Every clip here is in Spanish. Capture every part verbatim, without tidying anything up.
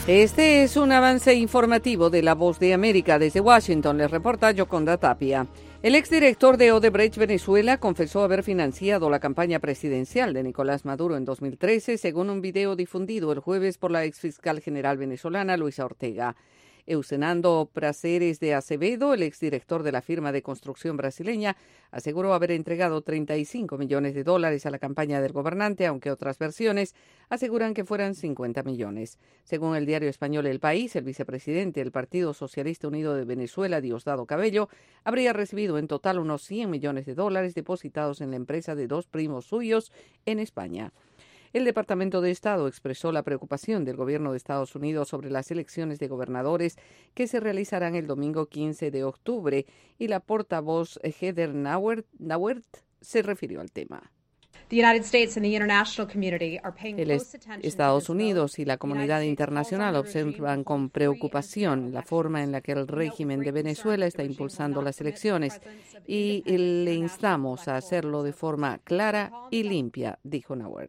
Este es un avance informativo de La Voz de América. Desde Washington les reporta Yoconda Tapia. El exdirector de Odebrecht Venezuela confesó haber financiado la campaña presidencial de Nicolás Maduro en dos mil trece, según un video difundido el jueves por la exfiscal general venezolana Luisa Ortega. Eusenando Prazeres de Acevedo, el exdirector de la firma de construcción brasileña, aseguró haber entregado treinta y cinco millones de dólares a la campaña del gobernante, aunque otras versiones aseguran que fueran cincuenta millones. Según el diario español El País, el vicepresidente del Partido Socialista Unido de Venezuela, Diosdado Cabello, habría recibido en total unos cien millones de dólares depositados en la empresa de dos primos suyos en España. El Departamento de Estado expresó la preocupación del gobierno de Estados Unidos sobre las elecciones de gobernadores que se realizarán el domingo quince de octubre y la portavoz Heather Nauert, Nauert se refirió al tema. El Estados Unidos y la comunidad internacional observan con preocupación la forma en la que el régimen de Venezuela está impulsando las elecciones y le instamos a hacerlo de forma clara y limpia, dijo Nauert.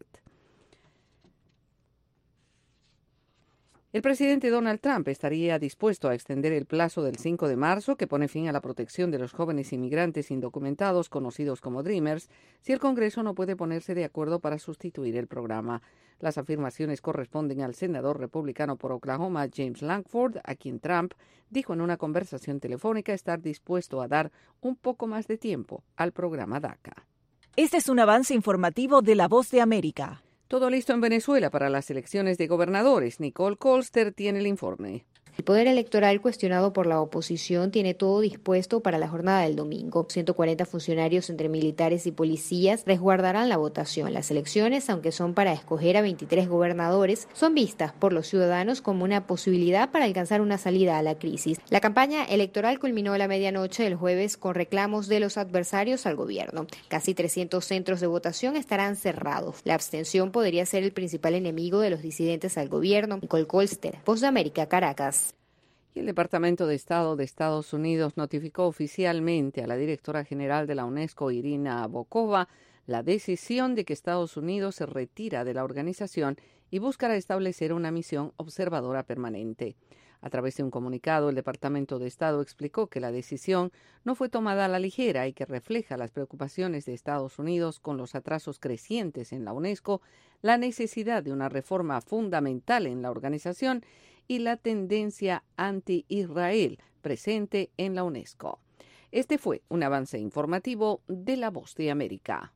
El presidente Donald Trump estaría dispuesto a extender el plazo del cinco de marzo, que pone fin a la protección de los jóvenes inmigrantes indocumentados, conocidos como Dreamers, si el Congreso no puede ponerse de acuerdo para sustituir el programa. Las afirmaciones corresponden al senador republicano por Oklahoma, James Lankford, a quien Trump dijo en una conversación telefónica estar dispuesto a dar un poco más de tiempo al programa DACA. Este es un avance informativo de La Voz de América. Todo listo en Venezuela para las elecciones de gobernadores. Nicole Colster tiene el informe. El poder electoral cuestionado por la oposición tiene todo dispuesto para la jornada del domingo. ciento cuarenta funcionarios entre militares y policías resguardarán la votación. Las elecciones, aunque son para escoger a veintitrés gobernadores, son vistas por los ciudadanos como una posibilidad para alcanzar una salida a la crisis. La campaña electoral culminó a la medianoche del jueves con reclamos de los adversarios al gobierno. Casi trescientos centros de votación estarán cerrados. La abstención podría ser el principal enemigo de los disidentes al gobierno. Nicole Colster, Voz de América, Caracas. El Departamento de Estado de Estados Unidos notificó oficialmente a la directora general de la UNESCO, Irina Bokova, la decisión de que Estados Unidos se retira de la organización y buscará establecer una misión observadora permanente. A través de un comunicado, el Departamento de Estado explicó que la decisión no fue tomada a la ligera y que refleja las preocupaciones de Estados Unidos con los atrasos crecientes en la UNESCO, la necesidad de una reforma fundamental en la organización y la tendencia anti-Israel presente en la UNESCO. Este fue un avance informativo de La Voz de América.